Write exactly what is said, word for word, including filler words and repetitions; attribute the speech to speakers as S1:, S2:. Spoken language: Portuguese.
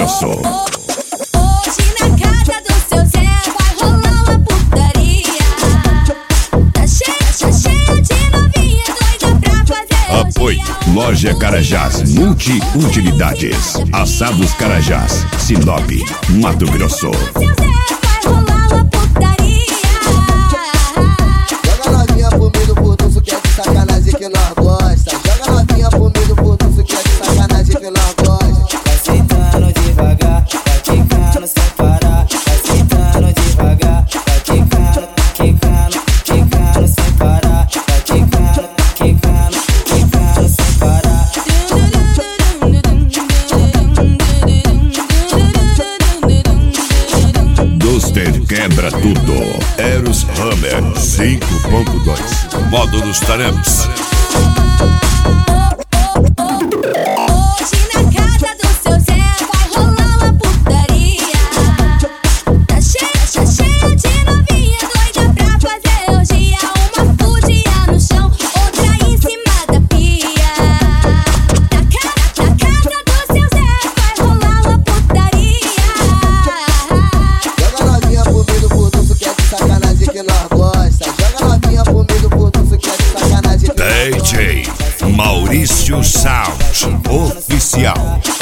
S1: Grosso.
S2: Hoje na casa do seu Zé vai rolar uma putaria. Tá cheia, tá cheia de novinha doida pra fazer
S1: Apoio Loja Carajás Multi-Utilidades. Assados Carajás, Sinop, Mato Grosso.
S2: Seu Zé vai rolar uma putaria.
S3: Joga novinha pro meio do burduço que é de sacanagem que nós gosta. Joga novinha pro meio do burduço que é de sacanagem que nós gosta.
S4: Vai sentando devagar, vai quicando sem parar. Vai sentando devagar, vai quicando, quicando, quicando sem parar. Vai quicando, quicando, quicando sem parar.
S1: Duster quebra tudo. Eros Hammer cinco ponto dois. Modo dos tarepas.
S2: Hoje na casa do seu Zé vai rolar uma putaria. Tá cheia, tá cheia de novinha doida pra fazer orgia. Uma fudia no chão, outra em cima da pia. Na, ca na casa do seu Zé vai rolar uma putaria.
S3: Joga novinha pro meio do burduço que é de sacanagem que nós gosta. Joga novinha pro meio do burduço que é de sacanagem que nós gosta.
S1: D J Maurício Sound Oficial.